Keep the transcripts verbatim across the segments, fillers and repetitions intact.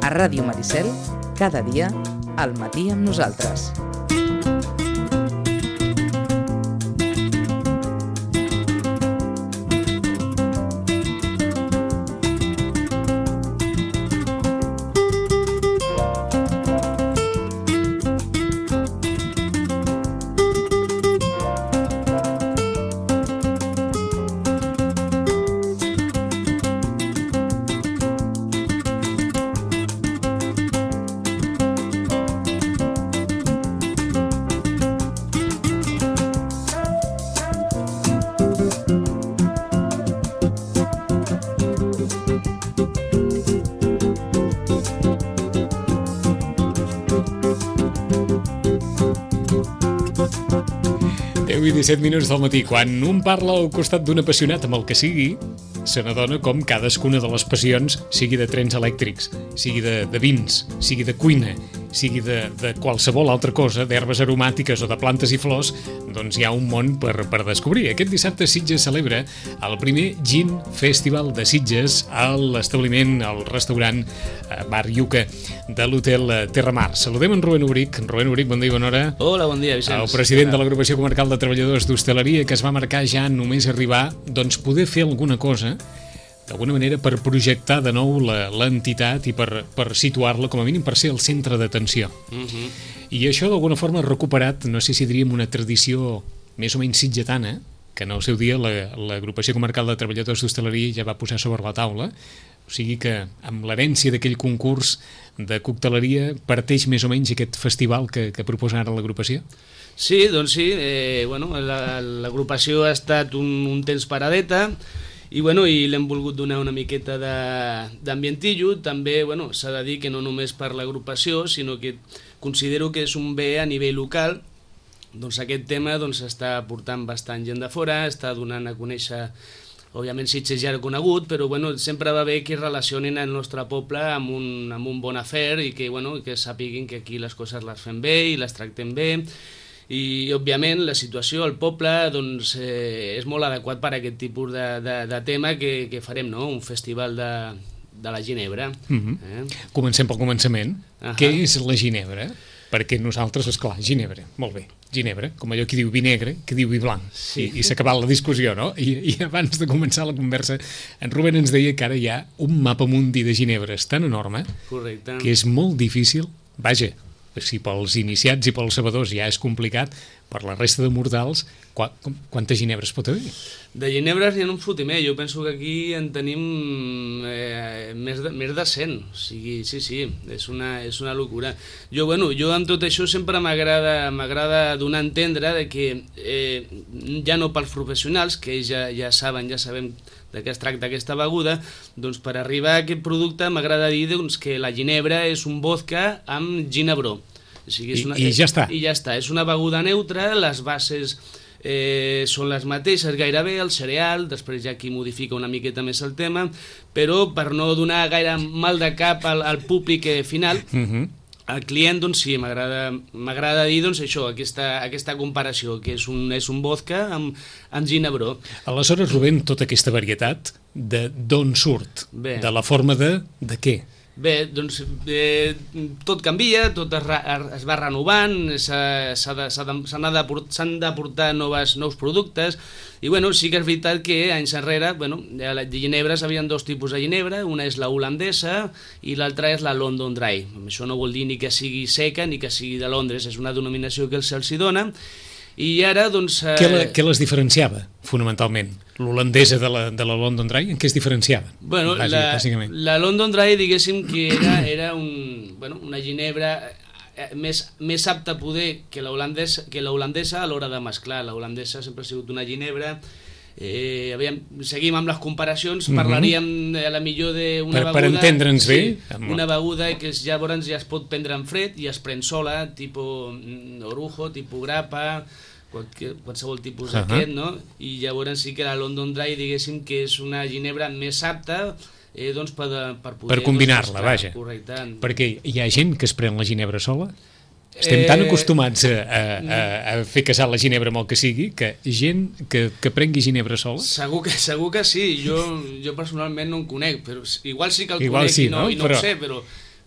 A Ràdio Maricel, cada dia, al matí amb nosaltres. deu i disset minuts del matí. Quan un parla al costat d'un apassionat amb el que sigui, se n'adona com cadascuna de les passions, sigui de trens elèctrics, sigui de, de vins, sigui de cuina, sigui de, de qualsevol altra cosa, d'herbes aromàtiques o de plantes i flors, doncs hi ha un món per, per descobrir. Aquest dissabte Sitges celebra el primer Gin Festival de Sitges a l'establiment, al restaurant Bar Iuca de l'Hotel Terramar. Saludem en Rubén Ubric. Rubén Ubric, bon dia i bona hora. Hola, bon dia, Vicenç. El president de l'Agrupació Comarcal de Treballadors d'Hostaleria, que es va marcar ja només arribar, doncs poder fer alguna cosa d'alguna manera per projectar de nou l'entitat i per, per situar-la, com a mínim per ser el centre d'atenció. Uh-huh. I això d'alguna forma ha recuperat, no sé si diríem una tradició més o menys sitgetana, que en el seu dia l'Agrupació Comarcal de Treballadors d'Hostaleria ja va posar sobre la taula, o sigui que amb l'herència d'aquell concurs de cocteleria parteix més o menys aquest festival que, que proposa ara l'agrupació? Sí, doncs sí, eh, bueno, l'agrupació ha estat un, un temps paradeta, i, bueno, i l'hem volgut donar una miqueta d'ambientillo. També, bueno, s'ha de dir que no només per l'agrupació, sinó que considero que és un bé a nivell local. Doncs aquest tema doncs, està portant bastant gent de fora, està donant a conèixer, òbviament Sitges ja era conegut, però bueno, sempre va bé que relacionin el nostre poble amb un, amb un bon afer i que, bueno, que sàpiguin que aquí les coses les fem bé i les tractem bé. I, òbviament, la situació al poble doncs, eh, és molt adequat per a aquest tipus de, de, de tema que, que farem, no? Un festival de, de la ginebra. Uh-huh. eh? Comencem pel començament. Uh-huh. Què és la ginebra? Perquè nosaltres, esclar, ginebra, molt bé, ginebra, com allò que diu vi negre, que diu vi blanc, sí. i, i s'ha acabat la discussió, no? I, I abans de començar la conversa, en Rubén ens deia que ara hi ha un mapa mundi de ginebres tan enorme. Correcte. Que és molt difícil, vaja, si pels iniciats i pels sabedors ja és complicat, per la resta de mortals, qu quantes ginebres pot haver? De ginebres n'hi ha un fotimer. Jo penso que aquí en tenim eh, més, de, més de cent. O sigui, sí, sí, és una, és una locura. Jo, bueno, jo amb tot això sempre m'agrada m'agrada donar a entendre de que eh, ja no pels professionals, que ja, ja saben, ja sabem de què es tracta aquesta beguda, doncs per arribar a aquest producte m'agrada dir doncs, que la ginebra és un vodka amb ginebró. O sigui, és una, I, i ja està. I ja està. És una beguda neutra, les bases eh, són les mateixes gairebé, el cereal, després hi ha qui modifica una miqueta més el tema, però per no donar gaire mal de cap al, al públic final, uh-huh. al client, doncs sí, m'agrada dir doncs, això, aquesta, aquesta comparació, que és un, és un vodka amb, amb ginebró. Aleshores, Rubén, tota aquesta varietat, d'on surt? Bé. De la forma de, de què? Bé, doncs eh, tot canvia, tot es, es va renovant, s'han d'aportar nous productes i bueno, sí que és veritat que anys enrere, bueno, de ginebres hi havia dos tipus de ginebra, una és la holandesa i l'altra és la London Dry. Això no vol dir ni que sigui seca ni que sigui de Londres, és una denominació que se'ls dona. I ara, doncs... Eh... Què, la, què les diferenciava, fonamentalment? L'holandesa de, la, de la London Dry, en què es diferenciava? Bueno, Bàsic, la, la London Dry, diguéssim que era, era un, bueno, una ginebra més, més apta a poder que la holandesa, que la holandesa a l'hora de mesclar. La holandesa sempre ha sigut una ginebra... Eh, aviam, seguim amb les comparacions, uh-huh. parlaríem a la millor d'una beguda... Per entendre'ns bé. Sí, una beguda que es, llavors ja es pot prendre en fred i es pren sola, tipus orujo, tipus grappa, qualque, qualsevol tipus uh-huh. d'aquest, no? I llavors sí que la London Dry, diguéssim que és una ginebra més apta eh, doncs per, per poder... Per combinar-la, doncs, vaja. Correcte. Perquè hi ha gent que es pren la ginebra sola? Estem tan acostumats a, a, a, a fer casar la ginebra amb el que sigui, que gent que, que prengui ginebra sola... Segur que, segur que sí, jo, jo personalment no en conec, però igual sí que el igual conec sí, i no, no? i no però... ho sé, però,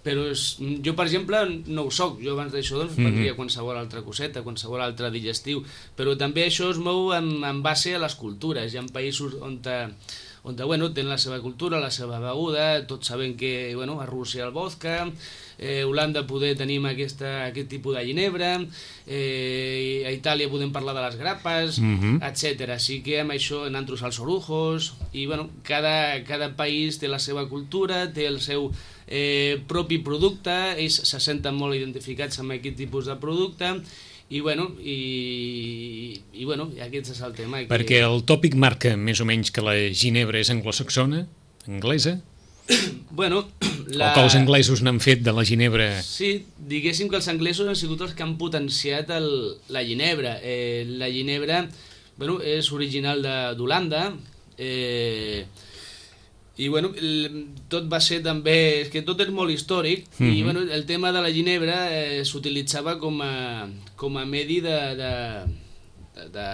però és, jo, per exemple, no ho soc. Jo abans d'això doncs, Mm-hmm. prendria qualsevol altra coseta, qualsevol altre digestiu, però també això es mou en, en base a les cultures. Hi ha països on, te, on te, bueno, tenen la seva cultura, la seva beguda, tots sabem que, bueno, a Rússia el vodka, eh, a Holanda poder tenim aquesta, aquest tipus de ginebra, eh, a Itàlia podem parlar de les grapes, Mhm. etcètera. Així que amb això en nosaltres els orujos, i bueno, cada, cada país té la seva cultura, té el seu eh, propi producte, ells se senten molt identificats amb aquest tipus de producte, i bueno, i, i bueno, aquest és el tema. Que... Perquè el tòpic marca més o menys que la ginebra és anglosaxona, anglesa, Bueno, la... o que els anglesos n'han fet de la ginebra... Sí, diguéssim que els anglesos han sigut els que han potenciat el, la ginebra. Eh, la ginebra, bueno, és original d'Holanda, eh, i bueno, el, tot va ser també... És que tot és molt històric, mm-hmm. i bueno, el tema de la ginebra eh, s'utilitzava com a, com a medi de... de, de, de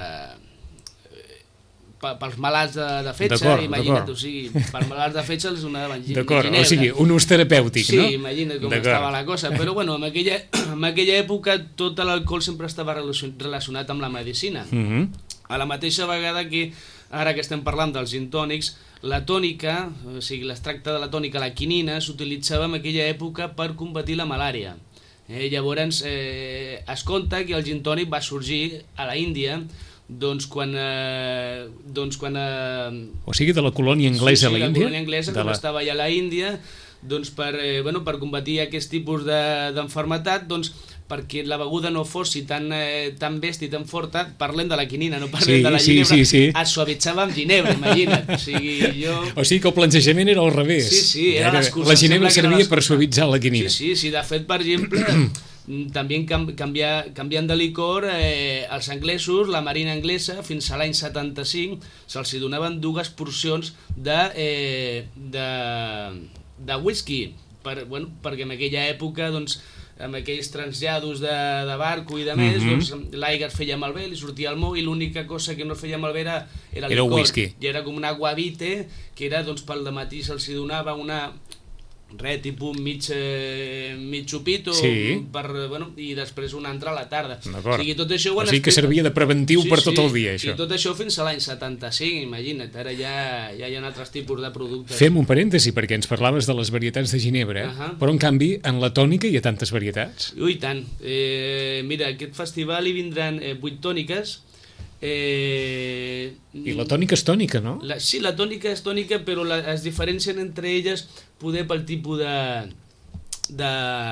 pels malalts de, de fetge, imagina't, o sigui, pels malalts de fetge els donaven ginebra. D'acord, o sigui, un ús terapèutic, sí, no? Sí, imagina't com estava la cosa, però bueno, en aquella, en aquella època tot l'alcohol sempre estava relacionat amb la medicina. Mm-hmm. A la mateixa vegada que, ara que estem parlant dels gin tònics, la tònica, o sigui, l'extracte de la tònica, la quinina, s'utilitzava en aquella època per combatir la malària. Eh, llavors, eh, es conta que el gin tònic va sorgir a la Índia, doncs quan... Eh, doncs quan eh, o sigui, de la colònia anglesa sí, sí, a la Índia? Sí, la colònia anglesa, de quan la... estava allà a la Índia, doncs per, eh, bueno, per combatir aquest tipus d'enfermetat, de, doncs perquè la beguda no fos tan, eh, tan bèstia i tan forta, parlem de la quinina, no parlem sí, de la sí, ginebra, sí, sí. es suavitzava amb ginebra, imagina't. O sigui, jo... o sigui que el plantejament era al revés. Sí, sí, era, era l'excusa. La ginebra servia per suavitzar la quinina. Sí, sí, sí, de fet, per exemple... també canviar, canviant de licor, eh, els anglesos, la marina anglesa, fins a l'any setanta-cinc, se'ls donaven dues porcions de, eh, de, de whisky, per, bueno, perquè en aquella època, doncs, amb aquells trasllados de, de barco i de més, mm-hmm. doncs, l'aigua es feia malbé, li sortia el mou, i l'única cosa que no es feia malbé era, era, era licor. Whisky. I era com una aguavite, que era, doncs, pel dematí se'ls donava una... res, tipus mig, eh, mig xupito, sí. per, bueno, i després una altra a la tarda. O sigui, tot això o sigui que servia de preventiu sí, per tot sí. el dia, això. I tot això fins a l'any setanta-cinc, imagina't, ara ja, ja hi ha altres tipus de productes. Fem un parèntesi, perquè ens parlaves de les varietats de ginebra, uh-huh. però en canvi, en la tònica hi ha tantes varietats. Ui, tant. Eh, mira, aquest festival hi vindran eh, vuit tòniques. Eh, I la tònica és tònica, no? La, sí, la tònica és tònica, però la, es diferencien entre elles poder pel tipus de, de,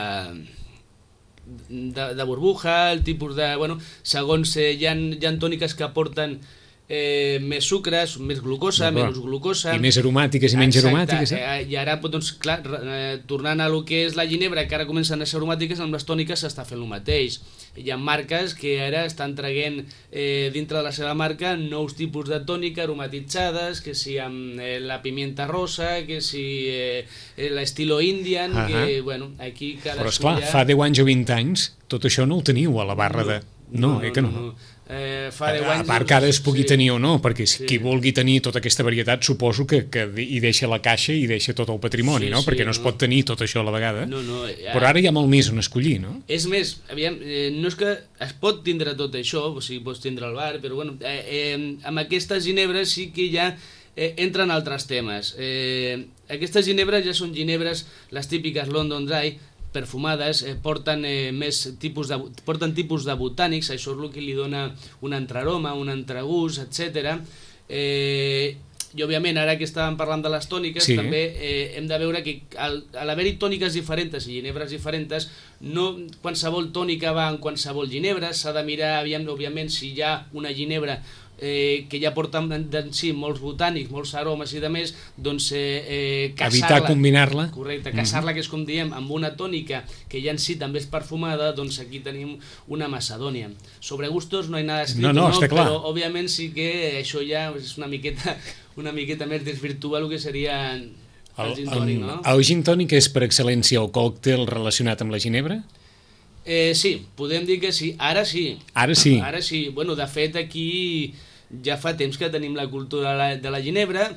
de, de burbuja, el tipus de... Bueno, segons eh, hi, ha, hi ha tòniques que aporten eh, més sucres, més glucosa, no, menys glucosa... I més aromàtiques i menys exacte, aromàtiques. Eh? Eh, I ara, doncs, clar, eh, tornant a lo que és la ginebra, que ara comencen a ser aromàtiques, amb les tòniques s'està fent el mateix. Hi ha marques que ara estan traient eh, dintre de la seva marca nous tipus de tònica aromatitzades, que si amb eh, la pimienta rosa, que si eh, l'estilo Indian, uh-huh. que, bueno, aquí cadascú... Però esclar, ja... fa deu anys o vint anys, tot això no ho teniu a la barra de... No, no, eh que no. no, no. Eh, fa deu anys... A part que ara es pugui sí. tenir o no, perquè sí. qui vulgui tenir tota aquesta varietat suposo que, que hi deixa la caixa i deixa tot el patrimoni, sí, no? Sí, perquè no, no es pot tenir tot això a la vegada. No, no, ja... Però ara hi ha molt més on escollir, no? És més, aviam, eh, no és que es pot tindre tot això, o sigui, pots tindre el bar, però bueno, eh, eh, amb aquestes ginebres sí que ja eh, entren altres temes. Eh, aquestes ginebres ja són ginebres, les típiques London Dry, perfumades, eh, porten, eh, més tipus de, porten tipus de botànics, això és el que li dona un entrearoma, un entregús, etcètera. Eh, I òbviament, ara que estàvem parlant de les tòniques, sí. també eh, hem de veure que al, a l'haver-hi tòniques diferents i ginebres diferents, no qualsevol tònica va en qualsevol ginebra, s'ha de mirar, aviam, òbviament, si hi ha una ginebra eh, que ja porta en, en si molts botànics, molts aromes i de més, doncs eh, eh, casar-la... Evitar combinar-la. Correcte, casar-la, mm-hmm. que és com diem, amb una tònica que ja en si també és perfumada, doncs aquí tenim una macedònia. Sobre gustos no hi ha nada escrit, no, no, no, però òbviament sí que això ja és una miqueta, una miqueta més desvirtua el que seria el, el gin tònic, no? El gin tònic és per excel·lència el còctel relacionat amb la ginebra? Eh, sí, podem dir que sí. Ara sí. Ara sí. Ara sí. Bueno, de fet, aquí ja fa temps que tenim la cultura de la, de la ginebra.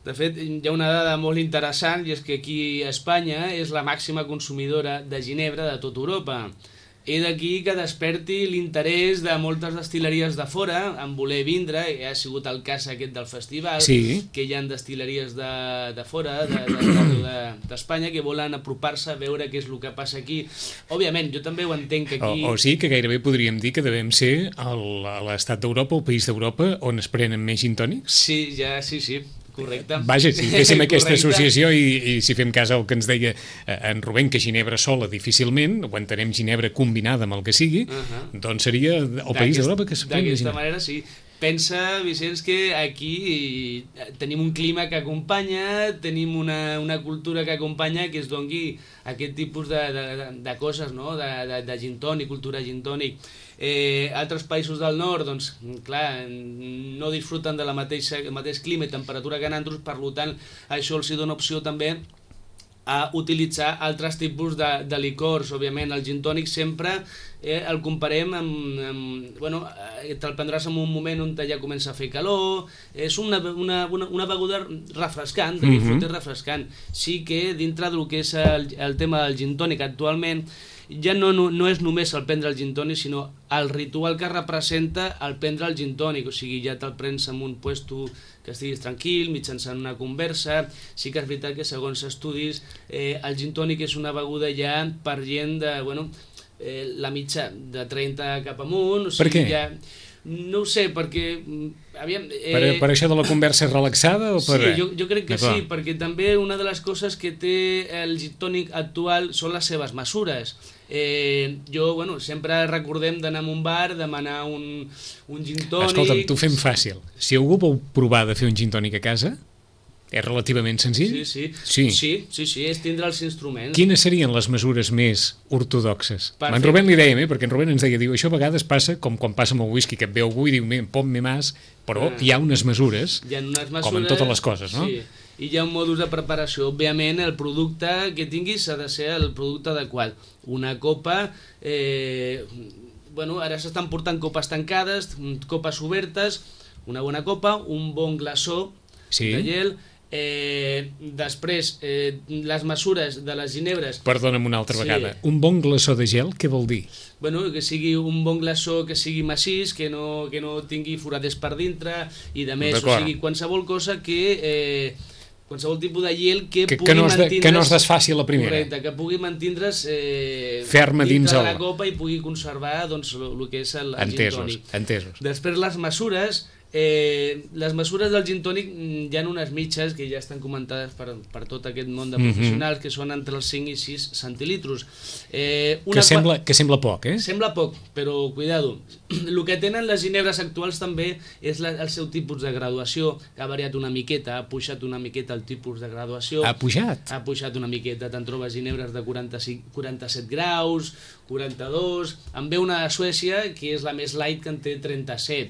De fet, hi ha una dada molt interessant, i és que aquí a Espanya és la màxima consumidora de ginebra de tota Europa. I d'aquí que desperti l'interès de moltes destil·leries de fora en voler vindre, i ha sigut el cas aquest del festival, sí. que hi ha destil·leries de, de fora, d'Espanya, de, de, de, que volen apropar-se a veure què és el que passa aquí. Òbviament, jo també ho entenc que aquí... O, o sí, que gairebé podríem dir que devem ser l'estat d'Europa, el país d'Europa, on es prenen més gin tònics? Sí, ja, sí, sí. Correcte. Vaja, si féssim aquesta associació i, i si fem cas al que ens deia en Rubén, que ginebra sola difícilment, o entenem ginebra combinada amb el que sigui, uh -huh. doncs seria el país d'Europa que es pren ginebra. D'aquesta manera, sí. Pensa, Vicenç, que aquí tenim un clima que acompanya, tenim una, una cultura que acompanya que es dongui aquest tipus de, de, de coses, no? de, de, de gin tònic, cultura gin tònic. Eh, altres països del nord, doncs, clar, no disfruten de la mateixa, el mateix clima i temperatura que nosaltres, per tant, això els dona opció també a utilitzar altres tipus de, de licors. Òbviament, el gin tònic sempre eh, el comparem amb... amb bueno, eh, te'l prendràs en un moment on ja comença a fer calor, és una, una, una, una beguda refrescant, de disfrute mm -hmm. refrescant. Sí que dintre del que és el, el tema del gin tònic actualment, ja no, no, no és només el prendre el gin tònic, sinó el ritual que representa el prendre el gin tònic, o sigui, ja te'l prens en un puesto que estiguis tranquil, mitjançant una conversa. Sí que és veritat que segons estudis eh, el gin tònic és una beguda ja per gent de, bueno, eh, la mitja de trenta cap amunt, o sigui, per què? Ja... No ho sé, perquè... Aviam, eh... per, per això de la conversa relaxada? O per... Sí, jo, jo crec que sí, perquè també una de les coses que té el gin tònic actual són les seves mesures. Eh, jo, bueno, sempre recordem d'anar a un bar, demanar un, un gin tònic... Escolta'm, t'ho fem fàcil. Si algú vol provar de fer un gin tònic a casa, és relativament senzill? Sí, sí. Sí, sí, sí, sí, és tindre els instruments. Quines serien les mesures més ortodoxes? Per en fer... Rubén li dèiem, eh? perquè en Rubén ens deia, diu, això a vegades passa com quan passa amb el whisky, que et veu algú i diu, pon-me més, però ah. hi ha unes mesures, hi ha unes mesures, com en totes les coses, no? Sí. I hi ha un modus de preparació. Òbviament, el producte que tinguis ha de ser el producte adequat. Una copa... Eh, bueno, ara s'estan portant copes tancades, copes obertes, una bona copa, un bon glaçó sí. de gel... Eh, després, eh, les mesures de les ginebres... Perdona'm una altra sí. vegada. Un bon glaçó de gel, què vol dir? Bueno, que sigui un bon glaçó, que sigui massís, que no, que no tingui foraders per dintre, i de més, o sigui, qualsevol cosa que... Eh, qualsevol tipus de gel que, que, pugui que, no es de, mantindre's... que no es desfaci a la primera. Correcte, que pugui mantindre's eh, ferma dins de el... la copa i pugui conservar doncs, el que és el, el entesos, gin tònic. Entesos. Després les mesures... Eh, les mesures del gin tònic hi ha unes mitges que ja estan comentades per, per tot aquest món de professionals, mm -hmm. que són entre els cinc i sis centilitros. Eh, una que, sembla, que sembla poc, eh? Sembla poc, però cuidado. El que tenen les ginebres actuals també és la, el seu tipus de graduació, que ha variat una miqueta, ha pujat una miqueta el tipus de graduació. Ha pujat? Ha pujat una miqueta, te'n trobes ginebres de quaranta-cinc, quaranta-set graus, quaranta-dos... En ve una de Suècia, que és la més light, que en té trenta-set.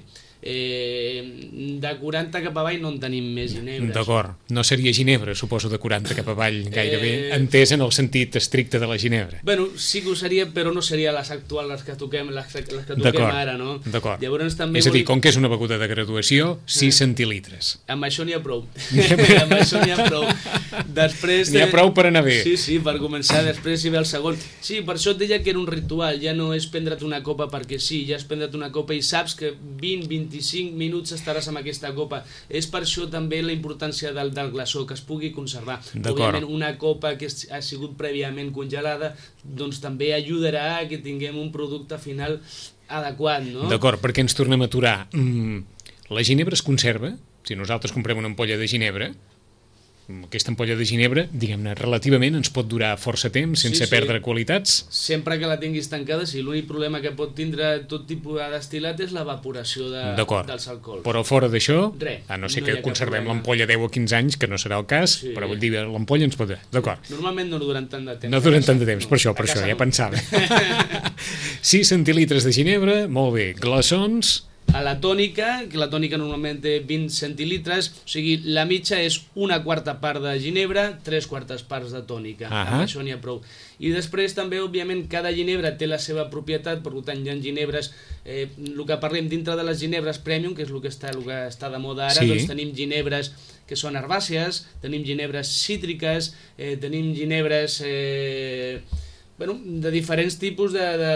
Eh, de quaranta cap avall no en tenim més ginebres. D'acord, no seria ginebra, suposo, de quaranta cap avall gairebé, eh... entès en el sentit estricte de la ginebra. Bueno, sí que ho seria, però no seria les actuals, les que toquem, les, les que toquem ara, no? D'acord, llavors també és a dir, vol... com que és una beguda de graduació, sis centilitres. Amb això n'hi ha prou. Amb això n'hi ha prou. Després... N'hi ha prou per anar bé. Sí, sí, per començar, després hi ve el segon. Sí, per això et deia que era un ritual, ja no és prendre't una copa perquè sí, ja és prendre't una copa i saps que vint a vint-i-cinc minuts estaràs amb aquesta copa. És per això també la importància del, del glaçó, que es pugui conservar. Òbviament, una copa que ha sigut prèviament congelada, doncs també ajudarà a que tinguem un producte final adequat, no? D'acord, perquè ens tornem a aturar. Mm, la ginebra es conserva? Si nosaltres comprem una ampolla de ginebra, aquesta ampolla de ginebra, diguem-ne, relativament ens pot durar força temps sense sí, sí. perdre qualitats? Sempre que la tinguis tancada, sí. L'únic problema que pot tindre tot tipus de destil·lat és l'evaporació de, dels alcohols. Però fora d'això, Res, a no ser no que conservem l'ampolla deu o quinze anys, que no serà el cas, sí. però vull dir, l'ampolla ens pot durar. D'acord. Normalment no duren tant de temps. No duren tant de temps, no, per això, per això, ja pensava. sis centilitres de ginebra, molt bé. Glaçons, a la tònica, que la tònica normalment té vint centilitres, o sigui, la mitja és una quarta part de ginebra, tres quartes parts de tònica. Uh -huh. Amb això n'hi ha prou. I després també, òbviament, cada ginebra té la seva propietat, per tant, hi ha ginebres, eh, el que parlem dintre de les ginebres premium, que és el que està, el que està de moda ara, sí. Doncs tenim ginebres que són herbàcies, tenim ginebres cítriques, eh, tenim ginebres eh, bueno, de diferents tipus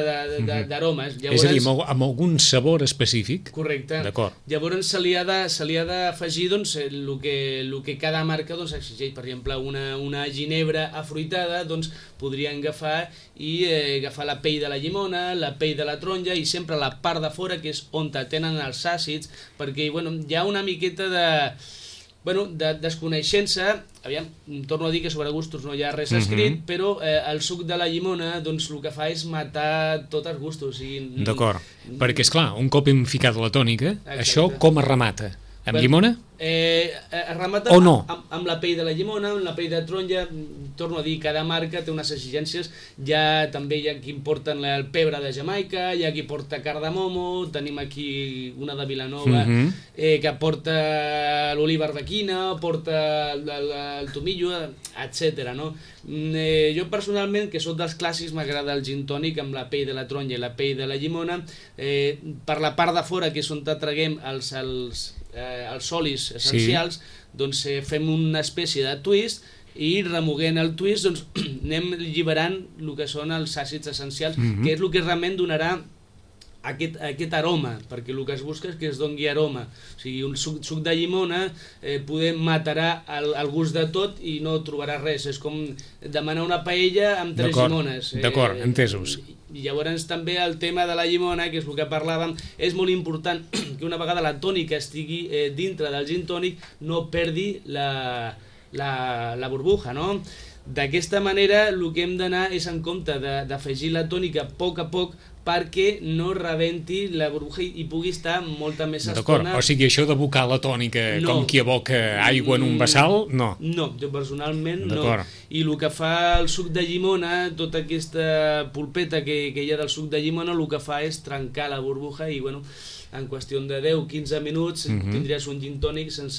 d'aromes. És a dir, amb, amb algun sabor específic? Correcte. D'acord. Llavors se li ha de, se li ha d'afegir doncs, el, que, el que cada marca doncs, exigeix. Per exemple, una, una ginebra afruitada doncs, podrien agafar i eh, agafar la pell de la llimona, la pell de la taronja i sempre la part de fora, que és on tenen els àcids, perquè bueno, hi ha una miqueta de... Bueno, de desconeixença, aviam, torno a dir que sobre gustos no hi ha res escrit, uh -huh. però eh, el suc de la llimona doncs, el que fa és matar tots els gustos. O sigui, d'acord, perquè és clar, un cop hem ficat la tònica, exacte. Això com es remata? Amb ben, llimona? Eh, es remata o no? amb, amb la pell de la llimona, amb la pell de taronja. Torno a dir, cada marca té unes exigències. Ja també hi ha qui porten el pebre de Jamaica, hi ha qui porta cardamomo, tenim aquí una de Vilanova uh -huh. eh, que porta l'oliva arbequina, porta el, el, el tomillo, etcètera. No? Eh, jo personalment, que soc dels clàssics, m'agrada el gin tònic amb la pell de la taronja i la pell de la llimona. Eh, per la part de fora, que és on traguem els, els, eh, els olis essencials, sí. Doncs eh, fem una espècie de twist i remoguent el twist doncs, anem alliberant el que són els àcids essencials, mm-hmm. que és el que realment donarà aquest, aquest aroma, perquè el que es busca és que es doni aroma. O sigui, un suc, suc de llimona eh, poder matarà el, el gust de tot i no trobarà res. És com demanar una paella amb tres llimones. Eh, D'acord, entesos. I llavors també el tema de la llimona, que és el que parlàvem, és molt important que una vegada la tònica estigui eh, dintre del gin tònic no perdi la, la, la burbuja, no? D'aquesta manera el que hem d'anar és en compte d'afegir la tònica a poc a poc perquè no rebenti la burbuja i pugui estar molta més estona. O sigui, això d'abocar la tònica no. com qui aboca aigua en un vessal, no? No, jo personalment no. I el que fa el suc de llimona, tota aquesta polpeta que, que hi ha del suc de llimona, el que fa és trencar la burbuja i, bueno, en qüestió de deu a quinze minuts uh-huh. tindries un gin tònic sense...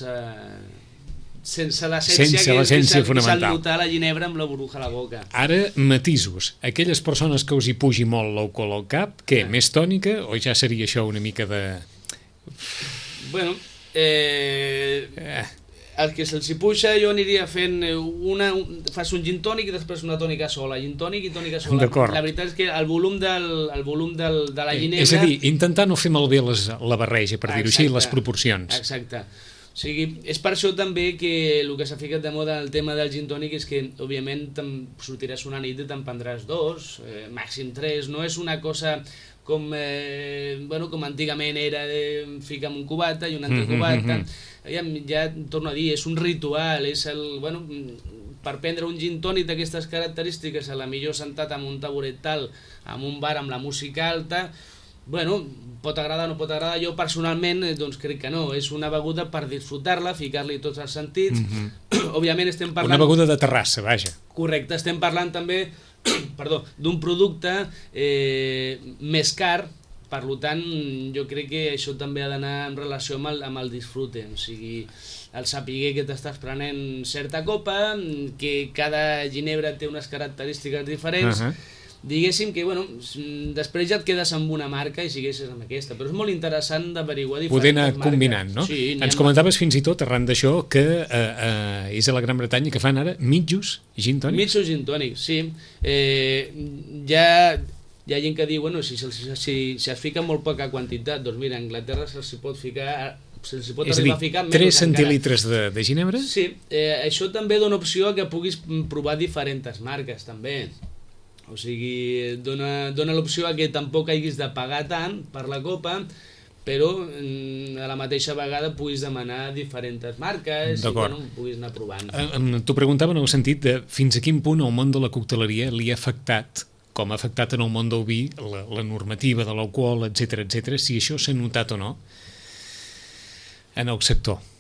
sense l'essència que s'ha notat la ginebra amb la burbuja a la boca. Ara, matisos. Aquelles persones que us hi pugi molt l'alcohol al cap, què, ah. més tònica o ja seria això una mica de... Bueno, eh... eh. el que se'ls hi puja jo aniria fent una... Un, fas un gin tònic i després una tònica sola, gin tònic i tònica sola. La veritat és que el volum, del, el volum del, de la ginebra... És a dir, intentar no fer malbé les, la barreja, per dir-ho així, les proporcions. Exacte. O sigui, és per això també que el que s'ha ficat de moda el tema del gin tònic és que, òbviament, sortiràs una nit i te'n prendràs dos, eh, màxim tres, no és una cosa com, eh, bueno, com antigament era de ficar un cubata i un altre cubata. Ja, ja torno a dir, és un ritual, és el... Bueno, per prendre un gin tònic d'aquestes característiques, a la millor sentat amb un taburet tal, amb un bar amb la música alta, bueno, pot agradar o no pot agradar, jo personalment doncs crec que no, és una beguda per disfrutar-la, ficar-li tots els sentits. Mm-hmm. Òbviament estem parlant... Una beguda de terrassa, vaja. Correcte, estem parlant també perdó, d'un producte eh, més car, per tant jo crec que això també ha d'anar en relació amb el, amb el disfrute, o sigui, el saber que t'estàs prenent certa copa, que cada ginebra té unes característiques diferents, uh-huh. diguéssim que, bueno, després ja et quedes amb una marca i siguessis amb aquesta, però és molt interessant d'averiguar diferents poder anar marques. Combinant, no? Sí, ens comentaves fins i tot, arran d'això, que eh, eh, és a la Gran Bretanya que fan ara mitjos gin tònics? Mitjos gin tònics, sí. Eh, ja... Hi ha gent que diu, bueno, si, si, si, si es fica molt poca quantitat, doncs mira, a Anglaterra se'ls pot ficar... Se'ls pot és a dir, a ficar tres centilitres de, de ginebra? Sí, eh, això també dona opció a que puguis provar diferents marques, també. O sigui, dona, dona l'opció a que tampoc hagis de pagar tant per la copa, però a la mateixa vegada puguis demanar diferents marques i bueno, puguis anar provant. Eh, T'ho preguntava en el sentit de fins a quin punt el món de la cocteleria li ha afectat, com ha afectat en el món del vi, la, la normativa de l'alcohol, etcètera, etcètera, si això s'ha notat o no en el sector.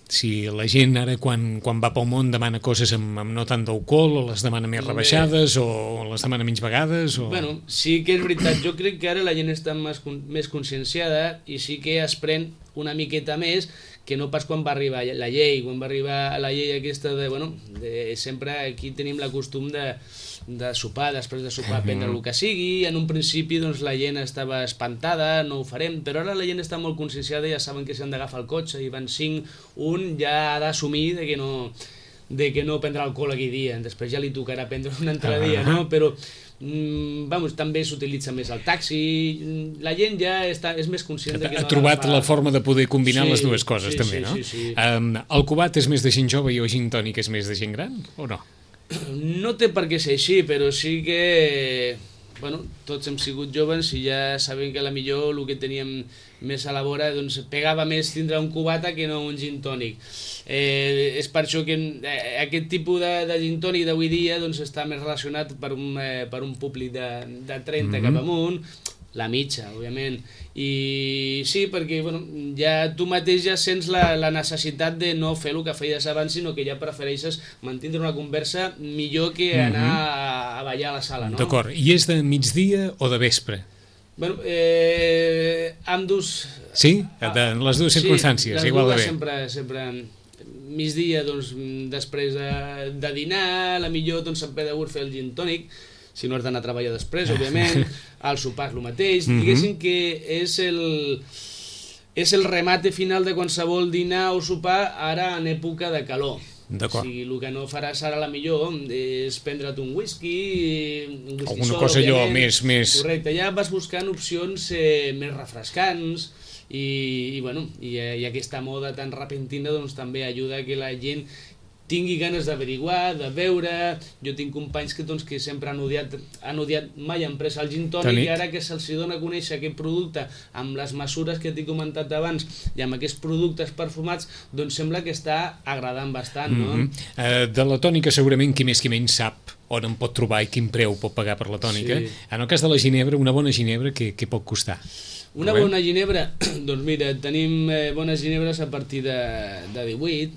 si la gent ara quan, quan va pel món demana coses amb, amb no tant d'alcohol, o les demana més rebaixades, o les demana menys vegades, o... Bueno, sí que és veritat, jo crec que ara la gent està més, més conscienciada i sí que es pren una miqueta més que no pas quan va arribar la llei, quan va arribar la llei aquesta de, bueno, de, sempre aquí tenim la costum de, de sopar, després de sopar prendre el que sigui, en un principi doncs la gent estava espantada, no ho farem, però ara la gent està molt conscienciada, ja saben que s'han d'agafar el cotxe i van cinc, un ja ha d'assumir de que no de que no prendrà alcohol aquell dia, després ja li tocarà prendre un altre dia, no? Però mm, vamos, també s'utilitza més el taxi, la gent ja està, és més conscient de que ha no trobat agafa... la forma de poder combinar sí, les dues coses, sí, també, sí, no? Sí, sí. Um, el cubat és més de gent jove i el gin tònic és més de gent gran, o no? No té per què ser així, però sí que... Bueno, tots hem sigut joves i ja sabem que a la millor el que teníem més a la vora doncs pegava més tindre un cubata que no un gin tònic. Eh, és per això que eh, aquest tipus de, de gin tònic d'avui dia doncs, està més relacionat per un, eh, per un públic de, de trenta mm-hmm. cap amunt, la mitja, òbviament. I sí, perquè bueno, ja tu mateix ja sents la, la necessitat de no fer el que feies abans, sinó que ja prefereixes mantindre una conversa millor que anar mm-hmm. a, a ballar a la sala, no? D'acord. I és de migdia o de vespre? Bueno, eh, amb dos... Sí? De, en les dues circumstàncies, sí, igual de bé. Sempre, sempre migdia, doncs, després de, de dinar, a la millor doncs, sempre he de fer el gin tònic, si no has d'anar a treballar després, òbviament, al sopar és el mateix, mm-hmm. diguéssim que és el, és el remate final de qualsevol dinar o sopar ara en època de calor. D'acord. O sigui, el que no faràs ara la millor és prendre't un whisky, un whisky alguna sol, cosa allò més, òbviament. més... Correcte, ja vas buscant opcions eh, més refrescants i, i, bueno, i, i aquesta moda tan repentina doncs, també ajuda a que la gent tingui ganes d'averiguar, de veure. Jo tinc companys que, doncs, que sempre han odiat, han odiat mai han pres el gin tònic i ara que se'ls dona a conèixer aquest producte amb les mesures que t'he comentat abans i amb aquests productes perfumats, doncs sembla que està agradant bastant, no? Mm-hmm. uh, de la tònica segurament qui més qui menys sap on en pot trobar i quin preu pot pagar per la tònica. Sí. En el cas de la ginebra, una bona ginebra, què, què pot costar? Una Robert? Bona ginebra? Doncs mira, tenim eh, bones ginebres a partir de, de divuit,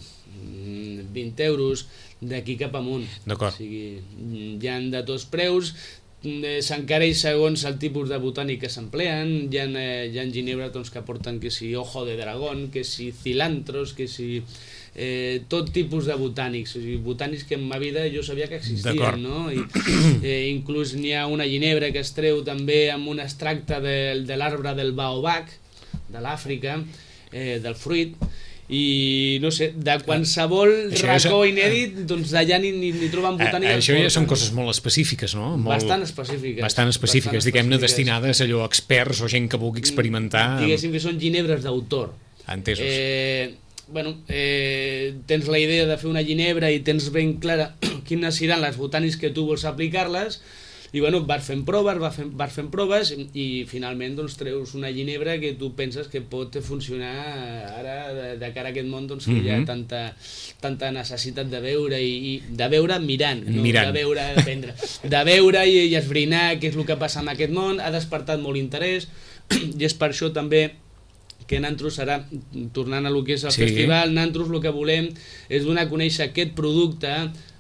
vint euros, d'aquí cap amunt. D'acord. O sigui, hi ha de tots preus, s'encareix segons el tipus de botànic que s'empleen, hi ha, hi ha ginebres doncs, que porten que si ojo de dragón, que si cilantros, que si eh, tot tipus de botànics, o sigui, botànics que en ma vida jo sabia que existien, no? I, eh, inclús n'hi ha una ginebra que es treu també amb un extracte de, de l'arbre del baobab, de l'Àfrica, eh, del fruit, i no sé, de qualsevol això racó és... inèdit, doncs d'allà ni, ni, ni troben botànica. Això ja són coses molt específiques, no? Molt... Bastant específiques. Bastant específiques, diguem-ne, destinades a allò experts o gent que vulgui experimentar. Diguéssim que són ginebres d'autor. Entesos. Eh, bueno, eh, tens la idea de fer una ginebra i tens ben clara quines seran les botànics que tu vols aplicar-les, i bueno, vas fent proves, vas fent, vas fent proves i, i finalment doncs, treus una ginebra que tu penses que pot funcionar ara de, de cara a aquest món doncs, que mm-hmm. hi ha tanta, tanta necessitat de veure i, i de veure mirant, no mirant. de veure d'aprendre, de veure i, i esbrinar què és el que passa en aquest món. Ha despertat molt interès i és per això també que Nantros serà, tornant a lo que és el sí. festival, Nantros el que volem és donar a conèixer aquest producte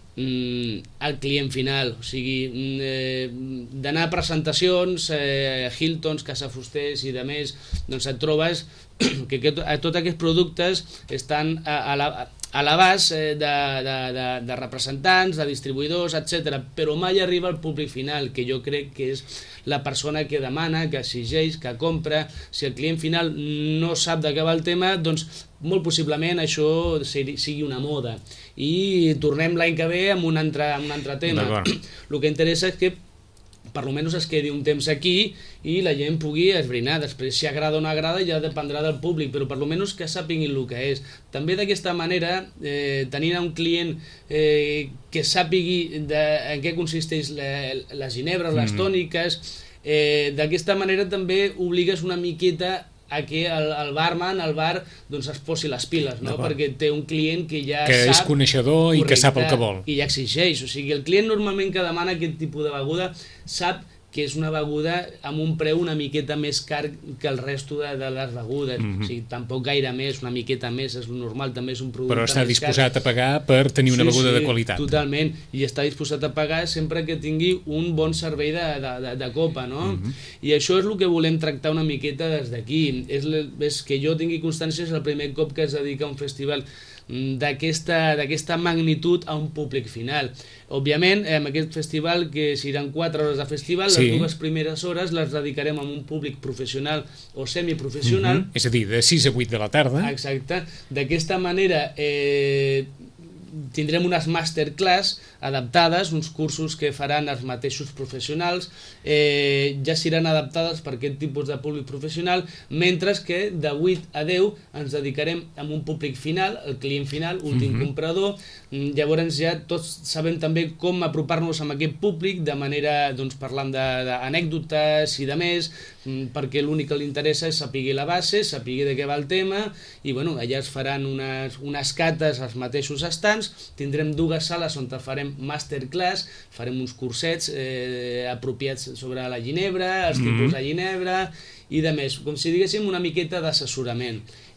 al client final, o sigui, eh, d'anar a presentacions, eh, Hiltons, Casa Fusters i de més, doncs et trobes que, que to, tots aquests productes estan a, a la, a l'abast de, de, de, de representants, de distribuïdors, etcètera, però mai arriba al públic final, que jo crec que és la persona que demana, que exigeix, que compra. Si el client final no sap de què va el tema, doncs molt possiblement això sigui una moda i tornem l'any que ve amb un altre, amb un altre tema. El que interessa és que per almenys es quedi un temps aquí i la gent pugui esbrinar. Després, si agrada o no agrada, ja dependrà del públic, però per almenys que sàpiguin el que és. També d'aquesta manera, eh, tenint un client eh, que sàpigui de, en què consisteix la, les ginebres, les tòniques, eh, d'aquesta manera també obligues una miqueta a que el, el barman, el bar, doncs es posi les piles, no? Perquè té un client que ja que sap... Que és coneixedor i que sap el que vol. I exigeix. O sigui, el client normalment que demana aquest tipus de beguda sap que és una beguda amb un preu una miqueta més car que el resto de, de les begudes. Mm-hmm. O sigui, tampoc gaire més, una miqueta més, és normal, també és un producte però està més disposat car. a pagar per tenir una sí, beguda sí, de qualitat. Totalment, i està disposat a pagar sempre que tingui un bon servei de, de, de, de copa, no? Mm-hmm. I això és el que volem tractar una miqueta des d'aquí. És, és que jo tingui constància, és el primer cop que es dedica a un festival d'aquesta d'aquesta magnitud a un públic final. Òbviament, en aquest festival, que seran quatre hores de festival, sí. Les dues primeres hores les dedicarem a un públic professional o semiprofessional. Mm-hmm. És a dir, de sis a vuit de la tarda. Exacte. D'aquesta manera eh, tindrem unes masterclass adaptades, uns cursos que faran els mateixos professionals, eh, ja seran adaptades per aquest tipus de públic professional, mentre que de vuit a deu ens dedicarem a un públic final, el client final, últim mm-hmm. comprador. Llavors ja tots sabem també com apropar-nos a aquest públic, de manera, doncs, parlant d'anècdotes i de més, perquè l'únic que li interessa és saber la base, saber de què va el tema, i bueno, allà es faran unes, unes cates als mateixos estants, tindrem dues sales on farem masterclass, farem uns cursets eh, apropiats sobre la ginebra, els tipus mm-hmm. de ginebra i de més, com si diguéssim una miqueta d'assessorament,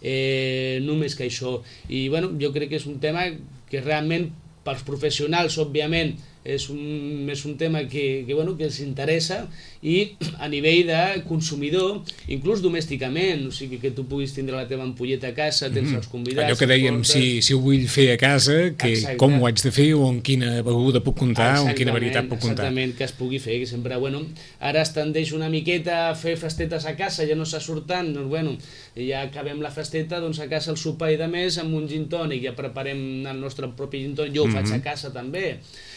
eh, només que això. I bueno, jo crec que és un tema que realment pels professionals, òbviament, és un, és un tema que, que, bueno, que els interessa, i a nivell de consumidor, inclús domèsticament, o sigui, que tu puguis tindre la teva ampolleta a casa, tens mm. els convidats... Allò que dèiem, si, si ho vull fer a casa, que com ho haig de fer, o amb quina beguda puc comptar, o amb quina varietat puc comptar. Exactament, que es pugui fer, que sempre, bueno, ara es tendeix una miqueta a fer festetes a casa, ja no se surt tant, doncs, bueno, ja acabem la festeta, doncs a casa el sopar i de més, amb un gin tònic, ja preparem el nostre propi gin tònic, jo ho mm-hmm. faig a casa també.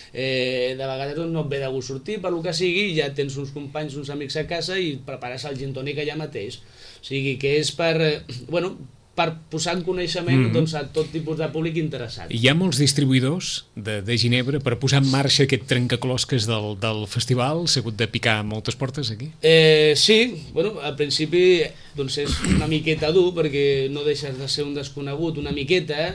Eh, de vegades no et ve de gust sortir, per lo que sigui, ja tens uns companys, uns amics a casa i prepares el gin tònic allà mateix. O sigui que és per, bueno, per posar en coneixement mm-hmm. doncs, a tot tipus de públic interessat. Hi ha molts distribuïdors de, de Ginebra per posar en marxa aquest trencaclosques del, del festival? S'ha hagut de picar moltes portes aquí? Eh, sí, bueno, al principi doncs és una miqueta dur, perquè no deixes de ser un desconegut, una miqueta,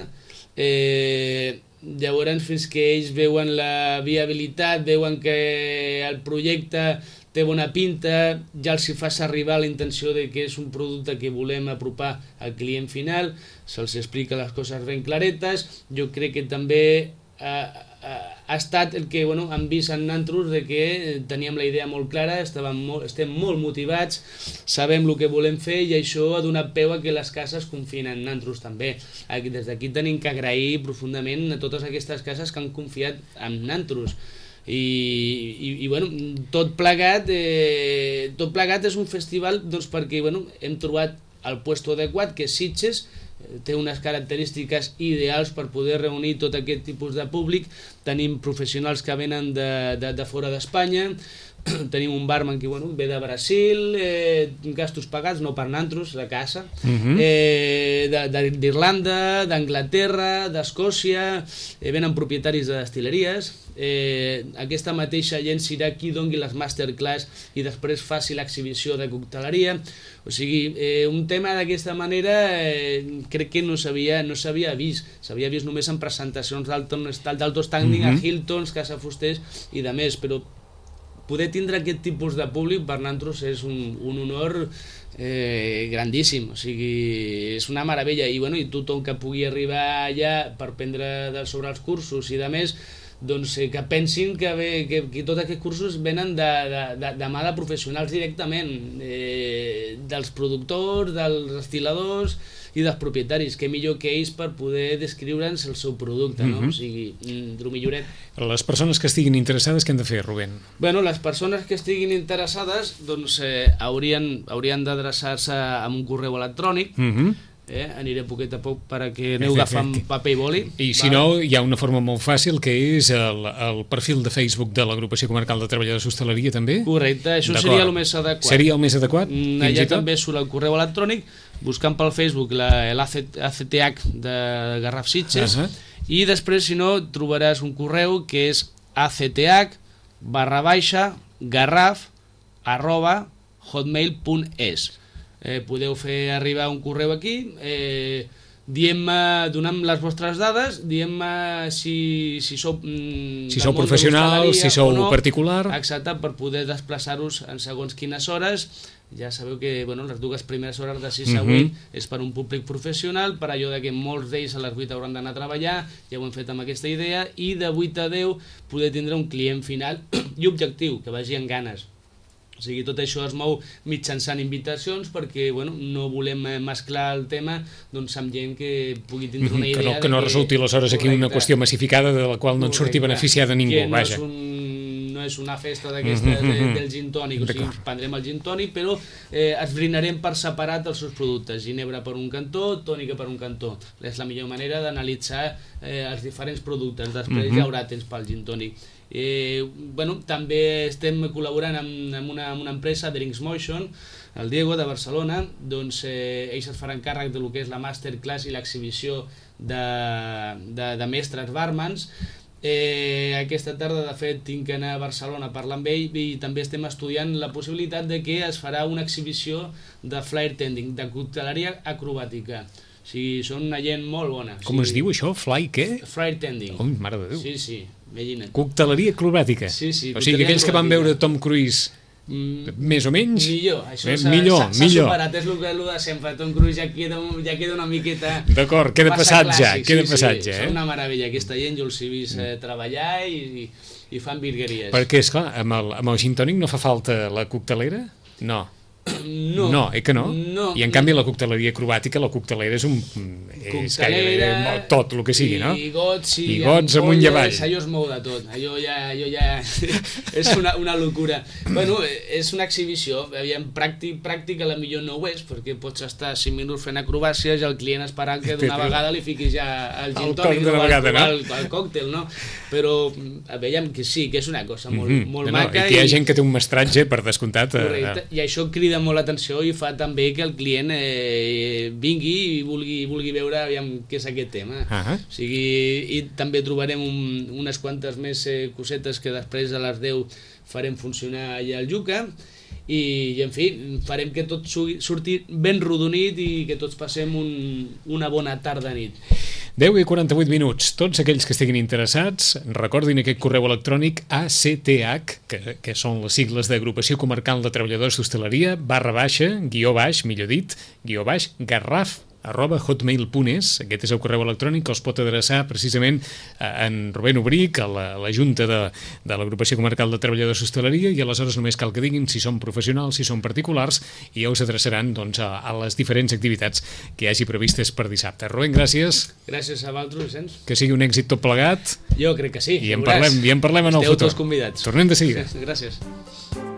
eh... Llavors, fins que ells veuen la viabilitat, veuen que el projecte té bona pinta, ja els hi fas arribar la intenció de que és un producte que volem apropar al client final, se'ls explica les coses ben claretes. Jo crec que també eh, ha estat el que, bueno, han vist en nosaltres de que teníem la idea molt clara, estàvem molt, estem molt motivats, sabem el que volem fer, i això ha donat peu a que les cases confien en nosaltres també. Des d'aquí tenim que agrair profundament a totes aquestes cases que han confiat en nosaltres. I, i, i bueno, tot plegat eh, tot plegat és un festival, doncs, perquè, bueno, hem trobat el puesto adequat, que és Sitges, té unes característiques ideals per poder reunir tot aquest tipus de públic. Tenim professionals que venen de, de, de fora d'Espanya, tenim un barman que, bueno, ve de Brasil, eh, gastos pagats, no per nosaltres, de casa, uh-huh. eh, d'Irlanda, d'Anglaterra, d'Escòcia, eh, venen propietaris de destileries. Eh, aquesta mateixa gent serà qui doni les masterclass i després faci l'exhibició de cocteleria. O sigui, eh, un tema d'aquesta manera eh, crec que no s'havia no s'havia vist, s'havia vist només en presentacions d'altos tècnics, uh-huh. a Hiltons, Casa Fusters i de més, però poder tindre aquest tipus de públic per nosaltres és un, un honor eh, grandíssim, o sigui, és una meravella. I, bueno, i tothom que pugui arribar allà per prendre sobre els cursos i de més, doncs eh, que pensin que, ve, que, que tots aquests cursos venen de, de, de, de mà de professionals directament, eh, dels productors, dels destiladors i dels propietaris, que millor que ells per poder descriure'ns el seu producte, no? Mm-hmm. O sigui, el milloret. Les persones que estiguin interessades, què han de fer, Rubén? Bueno, les persones que estiguin interessades, doncs, eh, haurien, haurien d'adreçar-se amb un correu electrònic. Mm-hmm. Eh, aniré poquet a poc perquè aneu agafant paper i boli. I si va. No, hi ha una forma molt fàcil, que és el, el perfil de Facebook de l'Agrupació Comarcal de Treballadors d'Hostaleria, també? Correcte, això seria el més adequat. Seria el més adequat? Mm, allà també surt el correu electrònic, buscant pel Facebook l'A C T H de Garraf Sitges, uh-huh. i després, si no, trobaràs un correu que és acth barra baixa garraf arroba hotmail punt es. Eh, podeu fer arribar un correu aquí, eh, diem-me, donem les vostres dades, diem-me si, si sou si sou professional, si sou no, particular, exacte, per poder desplaçar-vos en segons quines hores. Ja sabeu que bueno, les dues primeres hores de sis a vuit uh-huh. és per un públic professional, per allò de que molts d'ells a les vuit hauran d'anar a treballar, ja ho hem fet amb aquesta idea, i de vuit a deu poder tindre un client final i objectiu, que vagi amb ganes. O sigui, tot això es mou mitjançant invitacions perquè bueno, no volem mesclar el tema doncs, amb gent que pugui tindre una idea... Que no, que no que... resulti aleshores aquí una qüestió massificada de la qual no en surti beneficiada ningú. Que no vaja. És un... no és una festa d'aquesta mm -hmm. de, del gin tònic, o sigui, prendrem el gin tònic, però eh, esbrinarem per separat els seus productes, ginebra per un cantó, tònica per un cantó. És la millor manera d'analitzar eh, els diferents productes, després mm -hmm. ja haurà temps pel gin tònic. Eh, bueno, també estem col·laborant amb, amb, una, amb una empresa, Drinks Motion, el Diego de Barcelona, doncs eh, ells es faran càrrec de lo que és la masterclass i l'exhibició de, de, de mestres barmans. Eh, aquesta tarda de fet tinc que anar a Barcelona a parlar amb ell i també estem estudiant la possibilitat de que es farà una exhibició de flair tending, de cocteleria acrobàtica. O sigui, són una gent molt bona. Com o sigui, es diu això? Fly què? Flair tending. Oh, mare de Déu. Sí, sí, imagina't. Cocteleria acrobàtica. Sí, sí. O sigui, aquells que van veure Tom Cruise mm, més o menys... Millor, això eh, millor, s'ha millor. superat, és el que, el de sempre. Tom Cruise ja queda, ja queda una miqueta... D'acord, queda passat ja, queda sí, passat sí, ja. Eh? Són una meravella, aquesta gent, jo els he vist eh, treballar i, i fan virgueries. Perquè, esclar, amb el, amb el gin tònic no fa falta la coctelera? No. No, no, eh que no? no? I en canvi la cocteleria acrobàtica, la coctelera és un... és gairebé tot el que sigui, no? I gots, i, I gots amunt i avall. Allò es mou de tot, allò ja, allò ja és una, una locura. Bueno, és una exhibició, aviam, pràctic, pràctic a la millor no ho és, perquè pots estar cinc minuts fent acrobàcies i el client esperant que d'una vegada li fiquis ja el gin tònic o el, no? el, el còctel, no? Però veiem que sí, que és una cosa molt, mm -hmm. molt no, maca. I que hi ha gent que té un mestratge, per descomptat. Correcte, i això crida molt l'atenció i fa també que el client eh, vingui i vulgui, vulgui veure aviam, què és aquest tema. Uh -huh. O sigui, i també trobarem un, unes quantes més eh, cosetes que després a les deu farem funcionar allà al Yuca i, i en fi, farem que tot surti ben rodonit i que tots passem un, una bona tarda-nit. deu i quaranta-vuit minuts. Tots aquells que estiguin interessats, recordin aquest correu electrònic A C T H, que, que són les sigles d'Agrupació Comarcal de Treballadors d'Hostaleria, barra baixa, guió baix, millor dit, guió baix, garraf, arroba hotmail punt es. Aquest és el correu electrònic que els pot adreçar precisament a en Rubén Obric, a la, a la Junta de, de l'Agrupació Comarcal de Treballadors d'Hostaleria, i aleshores només cal que diguin si són professionals, si són particulars, i ja us adreçaran doncs, a, a les diferents activitats que hi hagi previstes per dissabte. Rubén, gràcies. Gràcies a vosaltres, Vicenç. Que sigui un èxit tot plegat. Jo crec que sí. I en parlem, i en parlem en el futur. Esteu tots convidats. Tornem de seguida. Gràcies.